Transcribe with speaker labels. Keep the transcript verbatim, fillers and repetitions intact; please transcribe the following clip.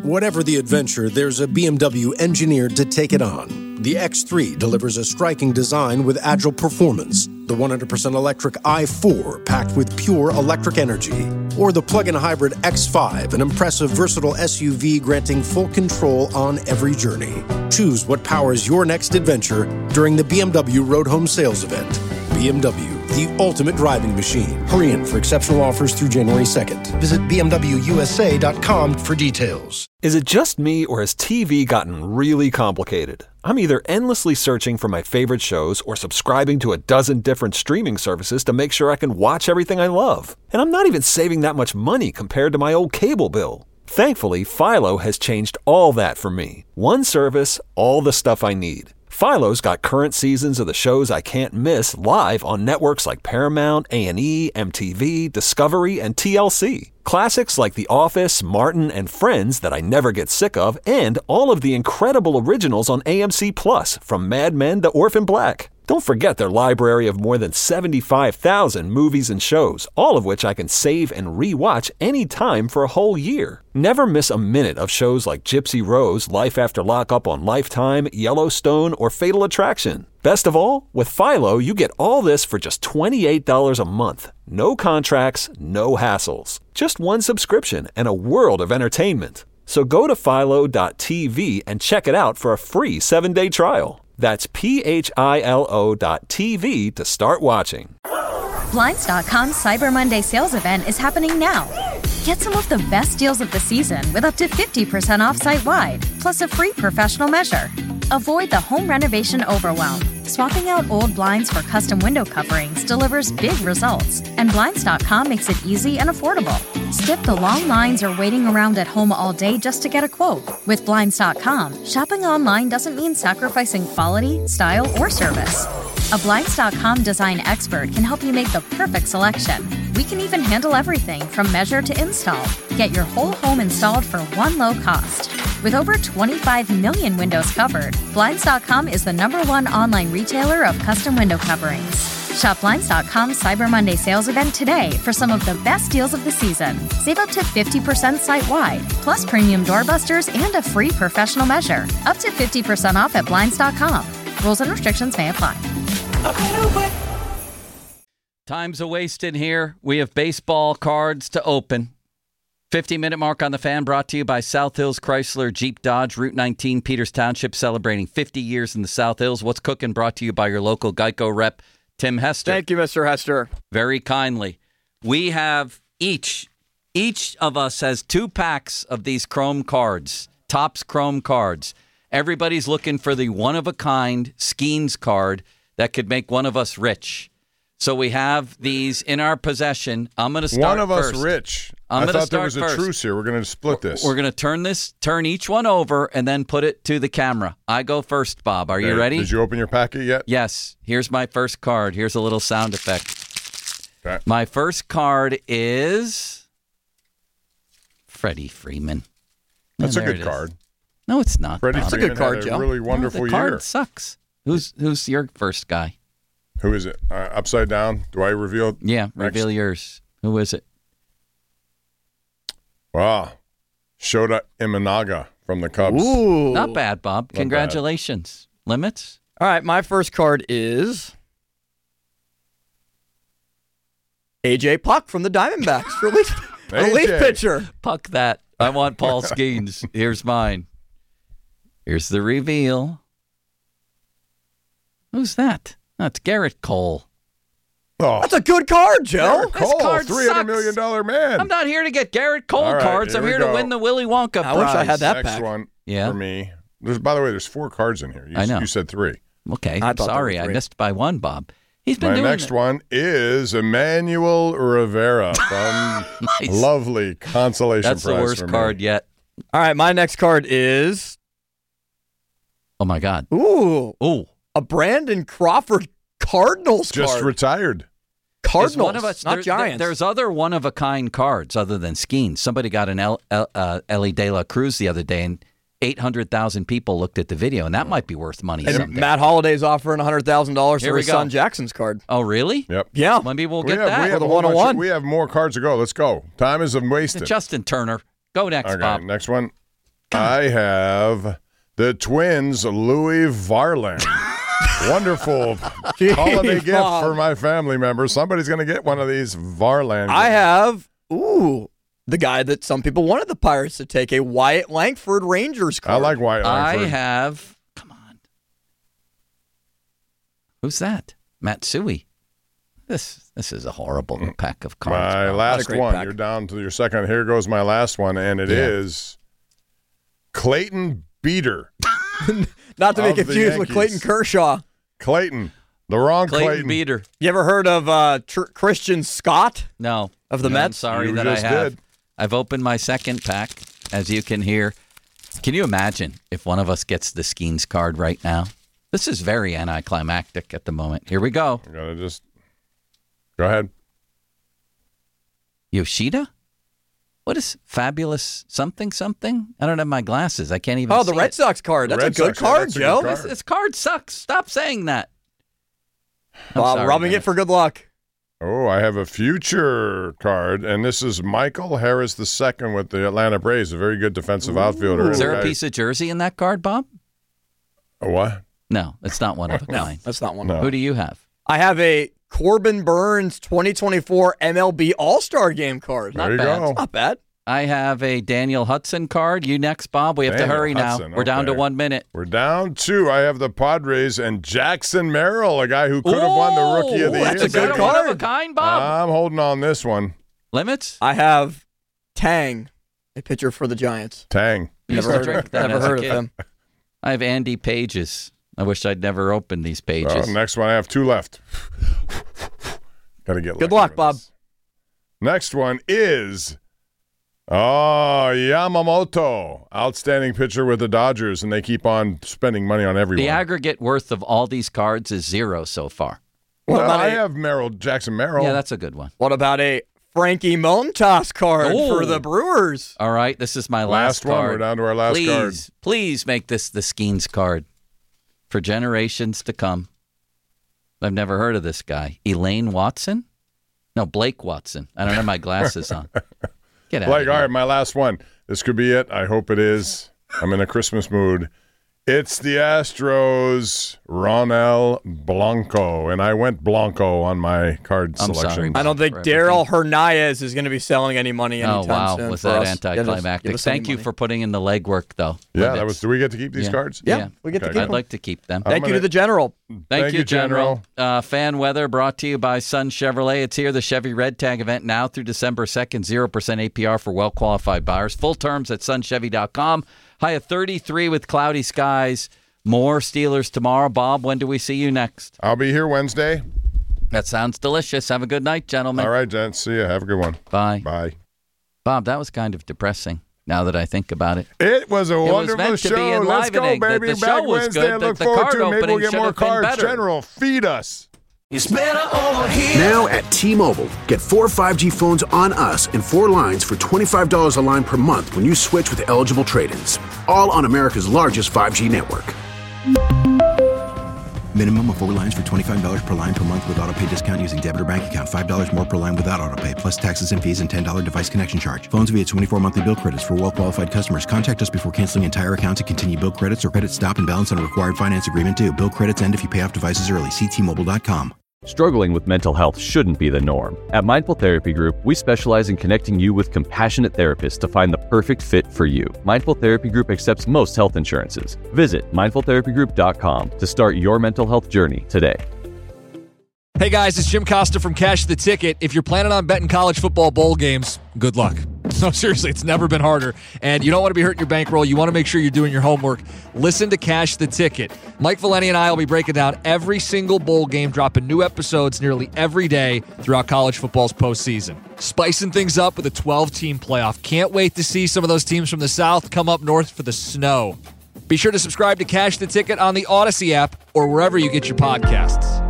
Speaker 1: Whatever the adventure, there's a B M W engineered to take it on. The X three delivers a striking design with agile performance. The one hundred percent electric i four, packed with pure electric energy. Or the plug-in hybrid X five, an impressive, versatile S U V granting full control on every journey. Choose what powers your next adventure during the B M W Road Home Sales Event. B M W, the ultimate driving machine. Hurry in for exceptional offers through January second. Visit b m w u s a dot com for details.
Speaker 2: Is it just me, or has T V gotten really complicated? I'm either endlessly searching for my favorite shows or subscribing to a dozen different streaming services to make sure I can watch everything I love. And I'm not even saving that much money compared to my old cable bill. Thankfully, Philo has changed all that for me. One service, all the stuff I need. Philo's got current seasons of the shows I can't miss live on networks like Paramount, A and E, M T V, Discovery, and T L C. Classics like The Office, Martin, and Friends that I never get sick of, and all of the incredible originals on A M C Plus, from Mad Men to Orphan Black. Don't forget their library of more than seventy-five thousand movies and shows, all of which I can save and re-watch anytime for a whole year. Never miss a minute of shows like Gypsy Rose, Life After Lockup on Lifetime, Yellowstone, or Fatal Attraction. Best of all, with Philo, you get all this for just twenty-eight dollars a month. No contracts, no hassles. Just one subscription and a world of entertainment. So go to philo dot t v and check it out for a free seven-day trial. That's P H I L O dot T V to start watching.
Speaker 3: Blinds dot com's Cyber Monday sales event is happening now. Get some of the best deals of the season with up to fifty percent off site-wide, plus a free professional measure. Avoid the home renovation overwhelm. Swapping out old blinds for custom window coverings delivers big results, and Blinds dot com makes it easy and affordable. Skip the long lines or waiting around at home all day just to get a quote. With Blinds dot com, shopping online doesn't mean sacrificing quality, style, or service. A Blinds dot com design expert can help you make the perfect selection. We can even handle everything from measure to install. Get your whole home installed for one low cost. With over twenty-five million windows covered, Blinds dot com is the number one online retailer of custom window coverings. Shop Blinds dot com's Cyber Monday sales event today for some of the best deals of the season. Save up to fifty percent site-wide, plus premium doorbusters and a free professional measure. Up to fifty percent off at Blinds dot com. Rules and restrictions may apply.
Speaker 4: Time's a wasted here. We have baseball cards to open. fifty-minute mark on the Fan brought to you by South Hills Chrysler Jeep Dodge, Route nineteen, Peters Township, celebrating fifty years in the South Hills. What's cooking? Brought to you by your local Geico rep, Tim Hester.
Speaker 5: Thank you, Mister Hester.
Speaker 4: Very kindly. We have each, each of us has two packs of these Chrome cards, Topps Chrome cards. Everybody's looking for the one-of-a-kind Skeens card that could make one of us rich. So we have these in our possession. I'm going to start
Speaker 6: One of
Speaker 4: first.
Speaker 6: us rich.
Speaker 4: I'm
Speaker 6: I
Speaker 4: gonna
Speaker 6: thought there
Speaker 4: start
Speaker 6: was a
Speaker 4: first.
Speaker 6: truce here. We're going to split this.
Speaker 4: We're going to turn this, turn each one over, and then put it to the camera. I go first, Bob. Are you
Speaker 6: Okay,
Speaker 4: ready?
Speaker 6: Did you open your packet yet?
Speaker 4: Yes. Here's my first card. Here's a little sound effect.
Speaker 6: Okay.
Speaker 4: My first card is Freddie Freeman.
Speaker 6: That's
Speaker 4: And
Speaker 6: a
Speaker 4: there
Speaker 6: good
Speaker 4: it is.
Speaker 6: card.
Speaker 4: No, it's not.
Speaker 6: Freddie
Speaker 4: Bob.
Speaker 6: Freeman
Speaker 5: good card,
Speaker 6: had a
Speaker 5: Joe.
Speaker 6: really
Speaker 4: No,
Speaker 6: wonderful
Speaker 4: the card
Speaker 6: year.
Speaker 4: sucks. Who's who's your first guy?
Speaker 6: Who is it? Uh, upside down? Do I reveal?
Speaker 4: Yeah,
Speaker 6: Next.
Speaker 4: reveal yours. Who is it?
Speaker 6: Wow. Shota Imanaga from the Cubs.
Speaker 5: Ooh.
Speaker 4: Not bad, Bob.
Speaker 6: bad.
Speaker 4: Congratulations. Limits?
Speaker 5: All right, my first card is A J Puck from the Diamondbacks. Relief, relief
Speaker 6: A J.
Speaker 5: pitcher.
Speaker 4: Puck that. I want Paul Skeens. Here's mine. Here's the reveal. Who's that? That's Garrett Cole.
Speaker 6: Oh,
Speaker 5: That's a good card, Joe.
Speaker 6: Garrett Cole,
Speaker 4: card
Speaker 6: three hundred
Speaker 4: sucks.
Speaker 6: million dollars man.
Speaker 4: I'm not here to get Garrett Cole
Speaker 6: All right,
Speaker 4: cards. I'm
Speaker 6: here we
Speaker 4: here to
Speaker 6: go.
Speaker 4: win the Willy Wonka
Speaker 5: I
Speaker 4: prize.
Speaker 5: wish I had that
Speaker 6: Next
Speaker 5: pack.
Speaker 6: one
Speaker 4: Yeah.
Speaker 6: for me. There's, by the way, there's four cards in here. You,
Speaker 4: I know.
Speaker 6: You said three.
Speaker 4: Okay.
Speaker 5: I thought there
Speaker 4: Sorry,
Speaker 5: were
Speaker 4: I
Speaker 5: three.
Speaker 4: missed by one, Bob. He's been
Speaker 6: My
Speaker 4: doing
Speaker 6: next
Speaker 4: it.
Speaker 6: one is Emmanuel Rivera from
Speaker 4: Nice.
Speaker 6: lovely consolation
Speaker 4: That's the
Speaker 6: prize
Speaker 4: worst
Speaker 6: for me.
Speaker 4: card yet.
Speaker 5: All right, my next card is
Speaker 4: Oh, my God.
Speaker 5: ooh
Speaker 4: Ooh.
Speaker 5: a Brandon Crawford Cardinals
Speaker 6: Just
Speaker 5: card.
Speaker 6: retired.
Speaker 5: Cardinals,
Speaker 4: Is one of us,
Speaker 5: not
Speaker 4: there-
Speaker 5: Giants.
Speaker 4: there- There's other one-of-a-kind cards other than Skeens. Somebody got an El, El, uh, Ellie De La Cruz the other day, and eight hundred thousand people looked at the video, and that might be worth money
Speaker 5: and
Speaker 4: someday.
Speaker 5: Matt Holliday's offering one hundred thousand dollars
Speaker 4: Here
Speaker 5: for
Speaker 4: we
Speaker 5: his
Speaker 4: go.
Speaker 5: son Jackson's card.
Speaker 4: Oh, really?
Speaker 6: Yep.
Speaker 5: Yeah.
Speaker 4: Maybe we'll
Speaker 6: We
Speaker 4: get
Speaker 6: have,
Speaker 4: that.
Speaker 6: we have
Speaker 5: the
Speaker 6: a whole bunch of-
Speaker 5: one-on-one.
Speaker 6: We have more cards to go. Let's go. Time is wasted.
Speaker 4: Justin Turner. Go next,
Speaker 6: Okay,
Speaker 4: Bob.
Speaker 6: next one. I have the Twins, Louis Varland. Wonderful holiday gift
Speaker 5: Bob.
Speaker 6: for my family members. Somebody's going to get one of these Varland.
Speaker 5: I have, ooh, the guy that some people wanted the Pirates to take, a Wyatt Langford Rangers card.
Speaker 6: I like Wyatt Langford.
Speaker 4: I have, come on. Who's that? Matsui. This this is a horrible pack of cards.
Speaker 6: My
Speaker 4: Bob.
Speaker 6: last
Speaker 5: great
Speaker 6: one.
Speaker 5: pack.
Speaker 6: You're down to your second. Here goes my last one, and it
Speaker 4: Yeah.
Speaker 6: is Clayton Beater.
Speaker 5: Not to be
Speaker 6: of the
Speaker 5: confused with
Speaker 6: Yankees.
Speaker 5: Clayton Kershaw.
Speaker 6: Clayton. The wrong
Speaker 4: Clayton,
Speaker 6: Clayton.
Speaker 4: Beater.
Speaker 5: You ever heard of uh, Tr- Christian Scott
Speaker 4: No.
Speaker 5: of the
Speaker 4: No,
Speaker 5: Mets?
Speaker 4: I'm sorry
Speaker 6: You
Speaker 4: that I
Speaker 6: just
Speaker 4: have.
Speaker 6: did.
Speaker 4: I've opened my second pack, as you can hear. Can you imagine if one of us gets the Skeens card right now? This is very anticlimactic at the moment. Here we go.
Speaker 6: I'm gonna just go ahead.
Speaker 4: Yoshida? What is fabulous something something? I don't have my glasses. I can't even
Speaker 5: Oh,
Speaker 4: see
Speaker 5: the Red
Speaker 4: it.
Speaker 5: Sox card.
Speaker 6: The
Speaker 5: That's
Speaker 6: Red
Speaker 5: a good
Speaker 6: Sox, yeah,
Speaker 5: card,
Speaker 6: that's a good
Speaker 5: Joe.
Speaker 6: card.
Speaker 4: This, this card sucks. Stop saying that. I'm
Speaker 5: Bob,
Speaker 4: sorry,
Speaker 5: rubbing
Speaker 4: Dennis.
Speaker 5: it for good luck.
Speaker 6: Oh, I have a future card, and this is Michael Harris the second with the Atlanta Braves, a very good defensive outfielder.
Speaker 4: Is there
Speaker 6: And
Speaker 4: a
Speaker 6: I-
Speaker 4: piece of jersey in that card, Bob?
Speaker 6: A what?
Speaker 4: No, it's not one of a
Speaker 5: No,
Speaker 4: kind.
Speaker 5: that's not one.
Speaker 6: No.
Speaker 4: Who do you have?
Speaker 5: I have a Corbin Burns twenty twenty-four M L B All-Star Game card.
Speaker 6: There you
Speaker 4: bad.
Speaker 6: go.
Speaker 5: Not bad.
Speaker 4: I have a Daniel Hudson card. You next, Bob. We have
Speaker 6: Daniel
Speaker 4: to hurry
Speaker 6: Hudson,
Speaker 4: now. We're down to
Speaker 6: okay.
Speaker 4: one minute.
Speaker 6: We're down two. I have the Padres and Jackson Merrill, a guy who could have won the Rookie of the
Speaker 4: Ooh,
Speaker 6: Year.
Speaker 5: that's a
Speaker 4: is that
Speaker 5: good
Speaker 4: a one of a
Speaker 5: card.
Speaker 4: kind, Bob?
Speaker 6: I'm holding on this one.
Speaker 4: Limits?
Speaker 5: I have Tang, a pitcher for the Giants.
Speaker 6: Tang.
Speaker 4: Used
Speaker 5: Never
Speaker 4: to
Speaker 5: heard,
Speaker 4: drink
Speaker 5: of,
Speaker 4: that
Speaker 5: never
Speaker 4: as a
Speaker 5: heard of
Speaker 4: kid.
Speaker 5: him.
Speaker 4: I have Andy Pages. I wish I'd never opened these pages.
Speaker 6: Well, next one, I have two left. Got to get
Speaker 5: Good
Speaker 6: lucky
Speaker 5: luck,
Speaker 6: with
Speaker 5: Bob.
Speaker 6: this. Next one is oh Yamamoto, outstanding pitcher with the Dodgers, and they keep on spending money on everyone.
Speaker 4: The aggregate worth of all these cards is zero so far.
Speaker 5: What
Speaker 6: Well,
Speaker 5: about
Speaker 6: I
Speaker 5: a-
Speaker 6: have Merrill Jackson Merrill.
Speaker 4: Yeah, that's a good one.
Speaker 5: What about a Frankie Montas card
Speaker 4: Oh.
Speaker 5: for the Brewers?
Speaker 4: All right, this is my
Speaker 6: last
Speaker 4: last,
Speaker 6: one.
Speaker 4: card.
Speaker 6: We're down to our last
Speaker 4: please,
Speaker 6: card.
Speaker 4: Please make this the Skeens card for generations to come. I've never heard of this guy. Elaine Watson? No, Blake Watson. I don't have my glasses on. Get out
Speaker 6: Like,
Speaker 4: of here.
Speaker 6: all right, my last one. This could be it. I hope it is. I'm in a Christmas mood. It's the Astros, Ronel Blanco, and I went Blanco on my card
Speaker 4: I'm
Speaker 6: selection.
Speaker 4: sorry,
Speaker 5: I don't think
Speaker 4: For
Speaker 5: Daryl Hernandez is going to be selling any money
Speaker 4: Oh,
Speaker 5: anytime
Speaker 4: wow.
Speaker 5: soon.
Speaker 4: Was
Speaker 5: for
Speaker 4: that
Speaker 5: us. Get us-
Speaker 4: anticlimactic?
Speaker 5: give us any
Speaker 4: Thank you
Speaker 5: money.
Speaker 4: for putting in the legwork, though.
Speaker 6: Yeah, that
Speaker 4: Limits.
Speaker 6: was. Do we get to keep these
Speaker 4: Yeah.
Speaker 6: cards?
Speaker 5: Yeah,
Speaker 4: Yeah.
Speaker 5: we get to
Speaker 6: Okay.
Speaker 5: keep
Speaker 4: I'd
Speaker 5: them.
Speaker 4: like to keep them.
Speaker 5: Thank you
Speaker 6: gonna-
Speaker 5: to the General.
Speaker 4: Thank,
Speaker 6: Thank
Speaker 4: you,
Speaker 6: you,
Speaker 4: General.
Speaker 6: General.
Speaker 4: Uh, fan weather brought to you by Sun Chevrolet. It's here, the Chevy Red Tag event now through December second. zero percent A P R for well-qualified buyers. Full terms at sun chevy dot com. High of thirty-three with cloudy skies. More Steelers tomorrow. Bob, when do we see you next?
Speaker 6: I'll be here Wednesday.
Speaker 4: That sounds delicious. Have a good night, gentlemen.
Speaker 6: All right, gents. See ya. Have a good one.
Speaker 4: Bye.
Speaker 6: Bye.
Speaker 4: Bob, that was kind of depressing now that I think about it.
Speaker 6: It was a
Speaker 4: was
Speaker 6: wonderful
Speaker 4: meant to be
Speaker 6: show. Let's go,
Speaker 4: enlivening. The-
Speaker 6: baby.
Speaker 4: the show
Speaker 6: Back
Speaker 4: was
Speaker 6: Wednesday.
Speaker 4: good.
Speaker 6: I
Speaker 4: The-
Speaker 6: look
Speaker 4: the
Speaker 6: forward
Speaker 4: card
Speaker 6: to it. Maybe we'll
Speaker 4: opening
Speaker 6: get
Speaker 4: should
Speaker 6: more
Speaker 4: have been
Speaker 6: cards.
Speaker 4: better.
Speaker 6: General, feed us.
Speaker 7: Now at T-Mobile, get four five G phones on us and four lines for twenty-five dollars a line per month when you switch with eligible trade-ins. All on America's largest five G network.
Speaker 8: Minimum of four lines for twenty-five dollars per line per month with autopay discount using debit or bank account. five dollars more per line without autopay, plus taxes and fees and ten dollars device connection charge. Phones via twenty-four monthly bill credits for well-qualified customers. Contact us before canceling entire account to continue bill credits or credit stop and balance on a required finance agreement due. Bill credits end if you pay off devices early. See T Mobile dot com.
Speaker 9: Struggling with mental health shouldn't be the norm. At Mindful Therapy Group, we specialize in connecting you with compassionate therapists to find the perfect fit for you. Mindful Therapy Group accepts most health insurances. Visit mindful therapy group dot com to start your mental health journey today.
Speaker 10: Hey guys, it's Jim Costa from Cash the Ticket. If you're planning on betting college football bowl games, good luck. No, seriously, it's never been harder. And you don't want to be hurting your bankroll. You want to make sure you're doing your homework. Listen to Cash the Ticket. Mike Valeni and I will be breaking down every single bowl game, dropping new episodes nearly every day throughout college football's postseason. Spicing things up with a twelve-team playoff. Can't wait to see some of those teams from the South come up north for the snow. Be sure to subscribe to Cash the Ticket on the Odyssey app or wherever you get your podcasts.